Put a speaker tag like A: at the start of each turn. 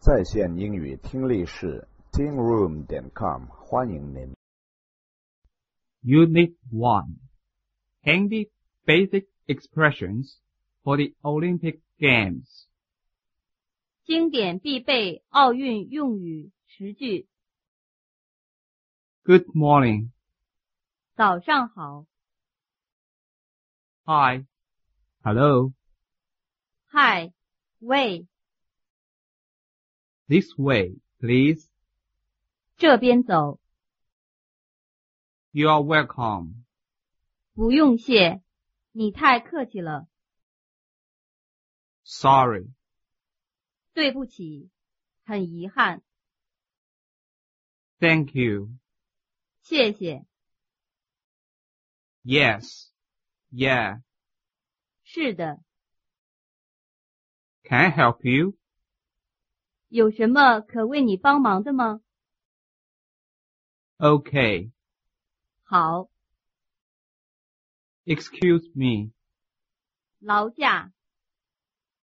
A: 在线英语听力室 tingroom.com 欢迎您。
B: Unit 1 Handy Basic Expressions for the Olympic Games
C: 经典必备奥运用语十句。
B: Good morning.
C: 早上好。
B: Hi. Hello.
C: Hi, way,
B: This way, please.
C: 这边走。
B: You are welcome.
C: 不用谢，你太客气了。
B: Sorry.
C: 对不起，很遗憾。
B: Thank you.
C: 谢谢。
B: Yes. Yeah.
C: 是的。
B: Can I help you?
C: 有什么可为你帮忙的吗？
B: Okay.
C: 好。
B: Excuse me.
C: 劳驾。